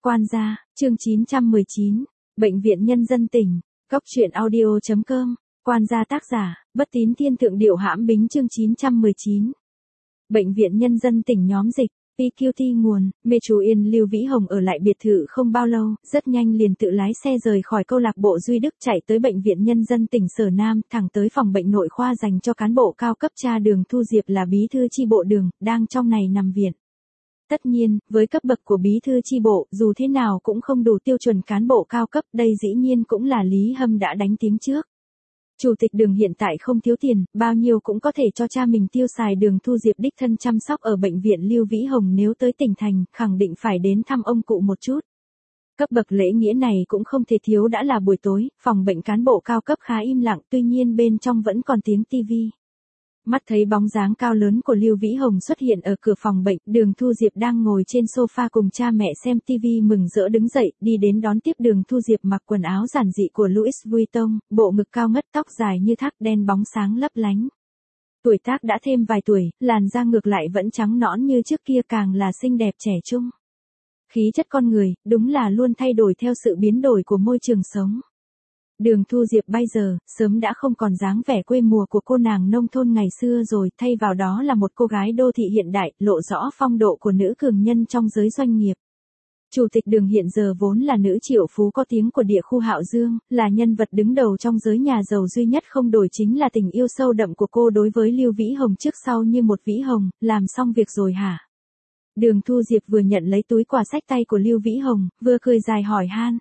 Quan gia, chương 919, Bệnh viện Nhân dân tỉnh, Cóc truyện audio.com, Quan gia tác giả, Bất Tín Thiên Thượng Điệu Hãm Bính chương 919. Bệnh viện Nhân dân tỉnh nhóm dịch, PQT nguồn, mê chú Yên Lưu Vĩ Hồng ở lại biệt thự không bao lâu, rất nhanh liền tự lái xe rời khỏi câu lạc bộ Duy Đức chạy tới Bệnh viện Nhân dân tỉnh Sở Nam, thẳng tới phòng bệnh nội khoa dành cho cán bộ cao cấp. Cha Đường Thu Diệp là bí thư chi bộ Đường, đang trong này nằm viện. Tất nhiên, với cấp bậc của bí thư chi bộ, dù thế nào cũng không đủ tiêu chuẩn cán bộ cao cấp, đây dĩ nhiên cũng là Lý Hâm đã đánh tiếng trước. Chủ tịch Đường hiện tại không thiếu tiền, bao nhiêu cũng có thể cho cha mình tiêu xài. Đường Thu Diệp đích thân chăm sóc ở bệnh viện Lưu Vĩ Hồng, nếu tới tỉnh thành, khẳng định phải đến thăm ông cụ một chút. Cấp bậc lễ nghĩa này cũng không thể thiếu. Đã là buổi tối, phòng bệnh cán bộ cao cấp khá im lặng, tuy nhiên bên trong vẫn còn tiếng tivi. Mắt thấy bóng dáng cao lớn của Lưu Vĩ Hồng xuất hiện ở cửa phòng bệnh, Đường Thu Diệp đang ngồi trên sofa cùng cha mẹ xem TV mừng rỡ đứng dậy, đi đến đón tiếp. Đường Thu Diệp mặc quần áo giản dị của Louis Vuitton, bộ ngực cao ngất, tóc dài như thác đen bóng sáng lấp lánh. Tuổi tác đã thêm vài tuổi, làn da ngược lại vẫn trắng nõn như trước kia, càng là xinh đẹp trẻ trung. Khí chất con người, đúng là luôn thay đổi theo sự biến đổi của môi trường sống. Đường Thu Diệp bây giờ, sớm đã không còn dáng vẻ quê mùa của cô nàng nông thôn ngày xưa rồi, thay vào đó là một cô gái đô thị hiện đại, lộ rõ phong độ của nữ cường nhân trong giới doanh nghiệp. Chủ tịch Đường hiện giờ vốn là nữ triệu phú có tiếng của địa khu Hạo Dương, là nhân vật đứng đầu trong giới nhà giàu, duy nhất không đổi chính là tình yêu sâu đậm của cô đối với Lưu Vĩ Hồng, trước sau như một Vĩ Hồng. Làm xong việc rồi hả? Đường Thu Diệp vừa nhận lấy túi quà xách tay của Lưu Vĩ Hồng, vừa cười dài hỏi han.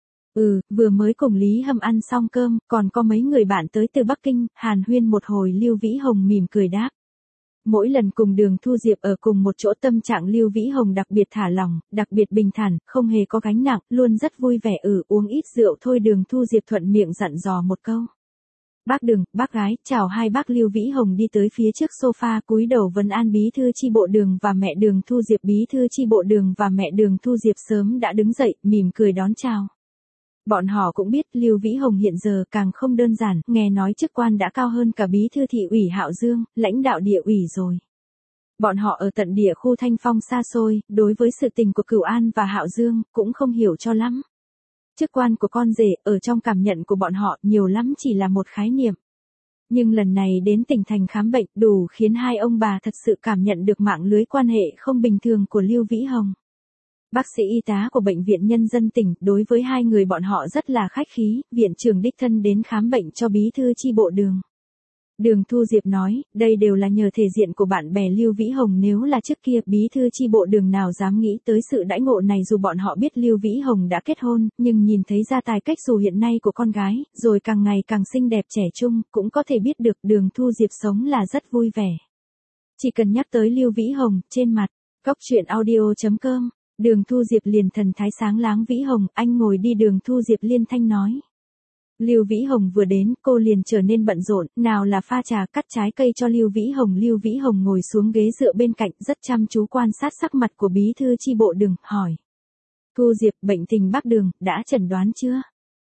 Vừa mới cùng Lý Hâm ăn xong cơm, còn có mấy người bạn tới từ Bắc Kinh, hàn huyên một hồi. Lưu Vĩ Hồng mỉm cười đáp. Mỗi lần cùng Đường Thu Diệp ở cùng một chỗ, tâm trạng Lưu Vĩ Hồng đặc biệt thả lỏng, đặc biệt bình thản, không hề có gánh nặng, luôn rất vui vẻ. Uống ít rượu thôi. Đường Thu Diệp thuận miệng dặn dò một câu. Bác Đường, bác gái, chào hai bác. Lưu Vĩ Hồng đi tới phía trước sofa, cúi đầu vấn an bí thư chi bộ Đường và mẹ Đường Thu Diệp. Bí thư chi bộ Đường và mẹ Đường Thu Diệp sớm đã đứng dậy, mỉm cười đón chào. Bọn họ cũng biết Lưu Vĩ Hồng hiện giờ càng không đơn giản, nghe nói chức quan đã cao hơn cả bí thư thị ủy Hạo Dương, lãnh đạo địa ủy rồi. Bọn họ ở tận địa khu Thanh Phong xa xôi, đối với sự tình của Cửu An và Hạo Dương, cũng không hiểu cho lắm. Chức quan của con rể, ở trong cảm nhận của bọn họ, nhiều lắm chỉ là một khái niệm. Nhưng lần này đến tỉnh thành khám bệnh, đủ khiến hai ông bà thật sự cảm nhận được mạng lưới quan hệ không bình thường của Lưu Vĩ Hồng. Bác sĩ y tá của Bệnh viện Nhân dân tỉnh, đối với hai người bọn họ rất là khách khí. Viện trưởng đích thân đến khám bệnh cho bí thư chi bộ Đường. Đường Thu Diệp nói, đây đều là nhờ thể diện của bạn bè Lưu Vĩ Hồng, nếu là trước kia, bí thư chi bộ Đường nào dám nghĩ tới sự đãi ngộ này. Dù bọn họ biết Lưu Vĩ Hồng đã kết hôn, nhưng nhìn thấy gia tài cách dù hiện nay của con gái, rồi càng ngày càng xinh đẹp trẻ trung, cũng có thể biết được Đường Thu Diệp sống là rất vui vẻ. Chỉ cần nhắc tới Lưu Vĩ Hồng, trên mặt, Cóc truyện audio.com, Đường Thu Diệp liền thần thái sáng láng. Vĩ Hồng, anh ngồi đi. Đường Thu Diệp liên thanh nói. Lưu Vĩ Hồng vừa đến, cô liền trở nên bận rộn, nào là pha trà, cắt trái cây cho Lưu Vĩ Hồng. Lưu Vĩ Hồng ngồi xuống ghế dựa bên cạnh, rất chăm chú quan sát sắc mặt của bí thư chi bộ Đường, hỏi. Thu Diệp, bệnh tình bác Đường, đã chẩn đoán chưa?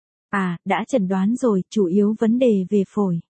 Đã chẩn đoán rồi, chủ yếu vấn đề về phổi.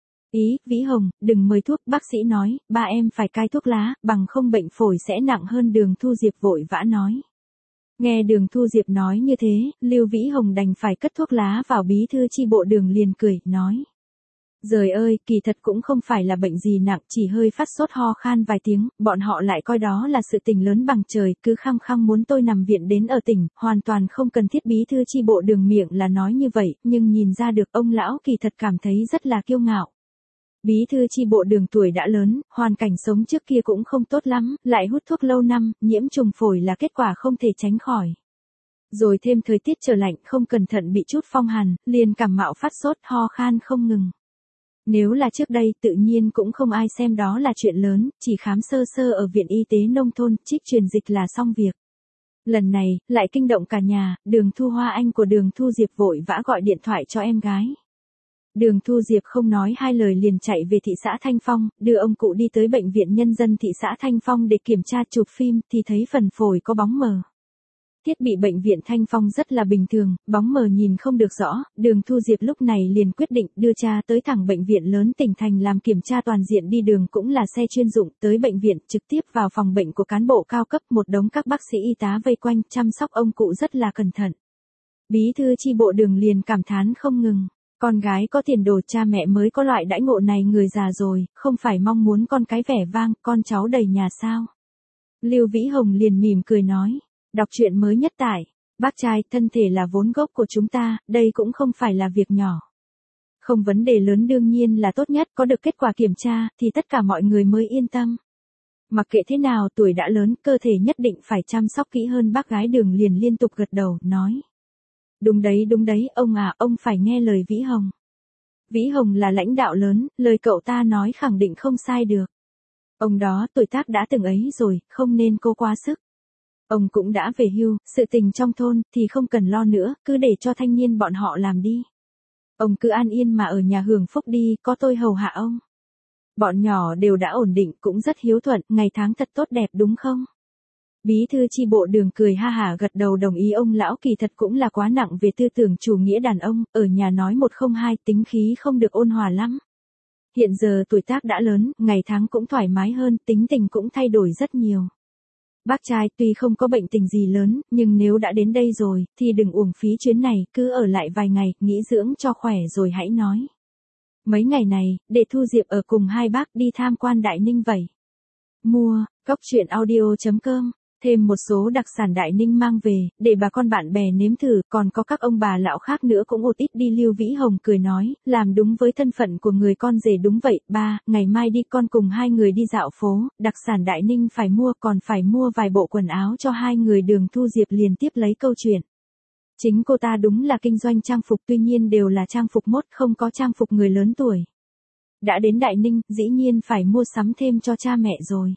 Vĩ Hồng, đừng mời thuốc, bác sĩ nói, ba em phải cai thuốc lá, bằng không bệnh phổi sẽ nặng hơn. Đường Thu Diệp vội vã nói. Nghe Đường Thu Diệp nói như thế, Lưu Vĩ Hồng đành phải cất thuốc lá vào. Bí thư chi bộ Đường liền cười, nói. Giời ơi, kỳ thật cũng không phải là bệnh gì nặng, chỉ hơi phát sốt ho khan vài tiếng, bọn họ lại coi đó là sự tình lớn bằng trời, cứ khăng khăng muốn tôi nằm viện đến ở tỉnh, hoàn toàn không cần thiết. Bí thư chi bộ Đường miệng là nói như vậy, nhưng nhìn ra được ông lão kỳ thật cảm thấy rất là kiêu ngạo. Bí thư chi bộ Đường tuổi đã lớn, hoàn cảnh sống trước kia cũng không tốt lắm, lại hút thuốc lâu năm, nhiễm trùng phổi là kết quả không thể tránh khỏi. Rồi thêm thời tiết trở lạnh, không cẩn thận bị chút phong hàn, liền cảm mạo phát sốt ho khan không ngừng. Nếu là trước đây, tự nhiên cũng không ai xem đó là chuyện lớn, chỉ khám sơ sơ ở viện y tế nông thôn, trích truyền dịch là xong việc. Lần này, lại kinh động cả nhà. Đường Thu Hoa, anh của Đường Thu Diệp, vội vã gọi điện thoại cho em gái. Đường Thu Diệp không nói hai lời liền chạy về thị xã Thanh Phong, đưa ông cụ đi tới Bệnh viện Nhân dân thị xã Thanh Phong để kiểm tra chụp phim, thì thấy phần phổi có bóng mờ. Thiết bị bệnh viện Thanh Phong rất là bình thường, bóng mờ nhìn không được rõ, Đường Thu Diệp lúc này liền quyết định đưa cha tới thẳng bệnh viện lớn tỉnh thành làm kiểm tra toàn diện, đi đường cũng là xe chuyên dụng, tới bệnh viện trực tiếp vào phòng bệnh của cán bộ cao cấp, một đống các bác sĩ y tá vây quanh chăm sóc ông cụ rất là cẩn thận. Bí thư chi bộ Đường liền cảm thán không ngừng. Con gái có tiền đồ, cha mẹ mới có loại đãi ngộ này, người già rồi, không phải mong muốn con cái vẻ vang, con cháu đầy nhà sao. Lưu Vĩ Hồng liền mỉm cười nói, đọc truyện mới nhất tại, bác trai, thân thể là vốn gốc của chúng ta, đây cũng không phải là việc nhỏ. Không, vấn đề lớn đương nhiên là tốt nhất, có được kết quả kiểm tra, thì tất cả mọi người mới yên tâm. Mặc kệ thế nào, tuổi đã lớn, cơ thể nhất định phải chăm sóc kỹ hơn. Bác gái Đường liền liên tục gật đầu, nói. Đúng đấy, ông à, ông phải nghe lời Vĩ Hồng. Vĩ Hồng là lãnh đạo lớn, lời cậu ta nói khẳng định không sai được. Ông đó tuổi tác đã từng ấy rồi, không nên cố quá sức. Ông cũng đã về hưu, sự tình trong thôn thì không cần lo nữa, cứ để cho thanh niên bọn họ làm đi. Ông cứ an yên mà ở nhà hưởng phúc đi, có tôi hầu hạ ông. Bọn nhỏ đều đã ổn định, cũng rất hiếu thuận, ngày tháng thật tốt đẹp đúng không? Bí thư chi bộ Đường cười ha hả gật đầu đồng ý. Ông lão kỳ thật cũng là quá nặng về tư tưởng chủ nghĩa đàn ông, ở nhà nói một không hai, tính khí không được ôn hòa lắm. Hiện giờ tuổi tác đã lớn, ngày tháng cũng thoải mái hơn, tính tình cũng thay đổi rất nhiều. Bác trai tuy không có bệnh tình gì lớn, nhưng nếu đã đến đây rồi, thì đừng uổng phí chuyến này, cứ ở lại vài ngày, nghỉ dưỡng cho khỏe rồi hãy nói. Mấy ngày này, để Thu Diệp ở cùng hai bác đi tham quan Đại Ninh vậy. Mua, cóc truyện audio.com, thêm một số đặc sản Đại Ninh mang về, để bà con bạn bè nếm thử, còn có các ông bà lão khác nữa cũng một ít đi. Lưu Vĩ Hồng cười nói, làm đúng với thân phận của người con rể. Đúng vậy, ba, ngày mai đi con cùng hai người đi dạo phố, đặc sản Đại Ninh phải mua, còn phải mua vài bộ quần áo cho hai người. Đường Thu Diệp liền tiếp lấy câu chuyện. Chính cô ta đúng là kinh doanh trang phục, tuy nhiên đều là trang phục mốt, không có trang phục người lớn tuổi. Đã đến Đại Ninh, dĩ nhiên phải mua sắm thêm cho cha mẹ rồi.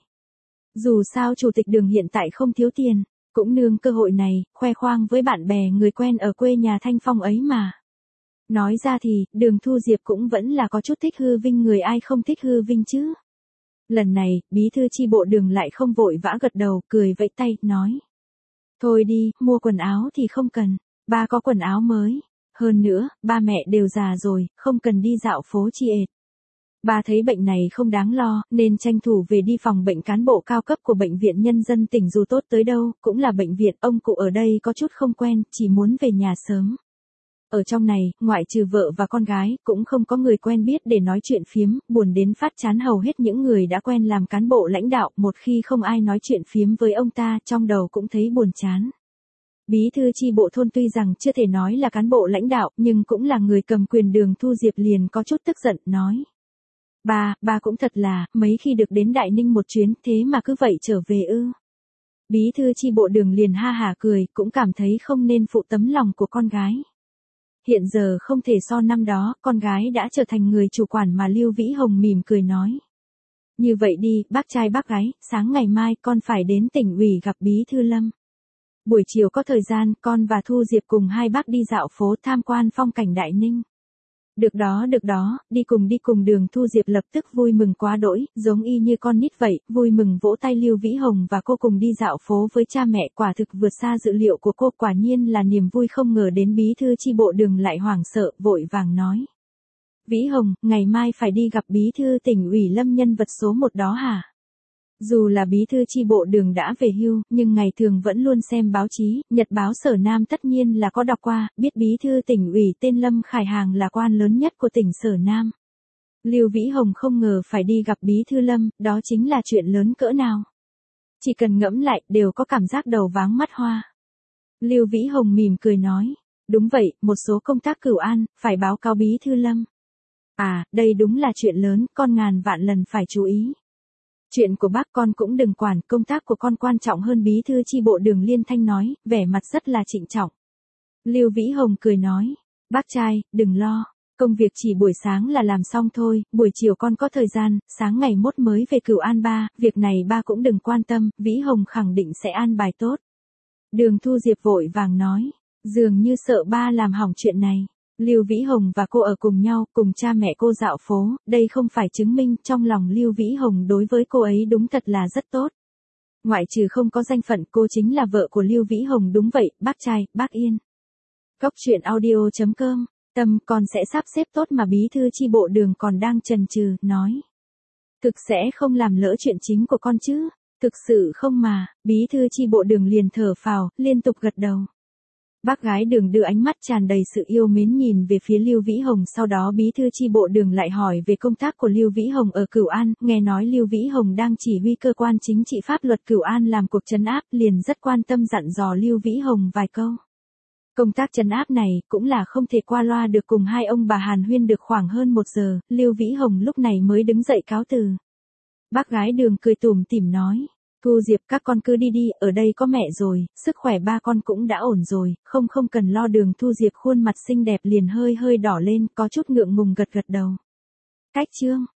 Dù sao chủ tịch Đường hiện tại không thiếu tiền, cũng nương cơ hội này, khoe khoang với bạn bè người quen ở quê nhà Thanh Phong ấy mà. Nói ra thì, Đường Thu Diệp cũng vẫn là có chút thích hư vinh, người ai không thích hư vinh chứ. Lần này, bí thư chi bộ Đường lại không vội vã gật đầu, cười vẫy tay, nói. Thôi đi, mua quần áo thì không cần, ba có quần áo mới. Hơn nữa, ba mẹ đều già rồi, không cần đi dạo phố chi ệt. Bà thấy bệnh này không đáng lo, nên tranh thủ về đi phòng bệnh cán bộ cao cấp của Bệnh viện Nhân dân tỉnh, dù tốt tới đâu, cũng là bệnh viện, ông cụ ở đây có chút không quen, chỉ muốn về nhà sớm. Ở trong này, ngoại trừ vợ và con gái, cũng không có người quen biết để nói chuyện phiếm, buồn đến phát chán. Hầu hết những người đã quen làm cán bộ lãnh đạo, một khi không ai nói chuyện phiếm với ông ta, trong đầu cũng thấy buồn chán. Bí thư chi bộ thôn tuy rằng chưa thể nói là cán bộ lãnh đạo, nhưng cũng là người cầm quyền. Đường Thu Diệp liền có chút tức giận, nói. Ba cũng thật là, mấy khi được đến Đại Ninh một chuyến, thế mà cứ vậy trở về ư. Bí thư chi bộ Đường liền ha hả cười, cũng cảm thấy không nên phụ tấm lòng của con gái. Hiện giờ không thể so năm đó, con gái đã trở thành người chủ quản mà. Lưu Vĩ Hồng mỉm cười nói. Như vậy đi, bác trai bác gái, sáng ngày mai con phải đến tỉnh ủy gặp Bí thư Lâm. Buổi chiều có thời gian, con và Thu Diệp cùng hai bác đi dạo phố tham quan phong cảnh Đại Ninh. Được đó, đi cùng. Đường Thu Diệp lập tức vui mừng quá đỗi, giống y như con nít vậy, vui mừng vỗ tay. Lưu Vĩ Hồng và cô cùng đi dạo phố với cha mẹ, quả thực vượt xa dự liệu của cô, quả nhiên là niềm vui. Không ngờ đến bí thư chi bộ Đường lại hoảng sợ, vội vàng nói. Vĩ Hồng, ngày mai phải đi gặp bí thư tỉnh ủy Lâm, nhân vật số 1 đó hả? Dù là bí thư chi bộ Đường đã về hưu, nhưng ngày thường vẫn luôn xem báo chí, Nhật báo Sở Nam tất nhiên là có đọc qua, biết bí thư tỉnh ủy tên Lâm Khải Hàng là quan lớn nhất của tỉnh Sở Nam. Lưu Vĩ Hồng không ngờ phải đi gặp bí thư Lâm, đó chính là chuyện lớn cỡ nào. Chỉ cần ngẫm lại, đều có cảm giác đầu váng mắt hoa. Lưu Vĩ Hồng mỉm cười nói, đúng vậy, một số công tác cửu an, phải báo cáo bí thư Lâm. À, đây đúng là chuyện lớn, con ngàn vạn lần phải chú ý. Chuyện của bác con cũng đừng quản, công tác của con quan trọng hơn. Bí thư chi bộ Đường liên thanh nói, vẻ mặt rất là trịnh trọng. Lưu Vĩ Hồng cười nói, bác trai, đừng lo, công việc chỉ buổi sáng là làm xong thôi, buổi chiều con có thời gian, sáng ngày mốt mới về Cửu An ba, việc này ba cũng đừng quan tâm, Vĩ Hồng khẳng định sẽ an bài tốt. Đường Thu Diệp vội vàng nói, dường như sợ ba làm hỏng chuyện này. Lưu Vĩ Hồng và cô ở cùng nhau, cùng cha mẹ cô dạo phố, đây không phải chứng minh trong lòng Lưu Vĩ Hồng đối với cô ấy đúng thật là rất tốt. Ngoại trừ không có danh phận, cô chính là vợ của Lưu Vĩ Hồng. Đúng vậy, bác trai, bác Yên. Cốc truyện audio.com, Tâm con sẽ sắp xếp tốt mà. Bí thư chi bộ Đường còn đang chần chừ, nói. Thực sẽ không làm lỡ chuyện chính của con chứ? Thực sự không mà. Bí thư chi bộ Đường liền thở phào, liên tục gật đầu. Bác gái Đường đưa ánh mắt tràn đầy sự yêu mến nhìn về phía Lưu Vĩ Hồng, sau đó bí thư chi bộ Đường lại hỏi về công tác của Lưu Vĩ Hồng ở Cửu An, nghe nói Lưu Vĩ Hồng đang chỉ huy cơ quan chính trị pháp luật Cửu An làm cuộc trấn áp, liền rất quan tâm dặn dò Lưu Vĩ Hồng vài câu. Công tác trấn áp này cũng là không thể qua loa được. Cùng hai ông bà hàn huyên được khoảng hơn 1 giờ, Lưu Vĩ Hồng lúc này mới đứng dậy cáo từ. Bác gái Đường cười tủm tỉm nói. Thu Diệp, các con cứ đi đi, ở đây có mẹ rồi, sức khỏe ba con cũng đã ổn rồi, không cần lo. Đường Thu Diệp khuôn mặt xinh đẹp liền hơi đỏ lên, có chút ngượng ngùng gật đầu. Cách chương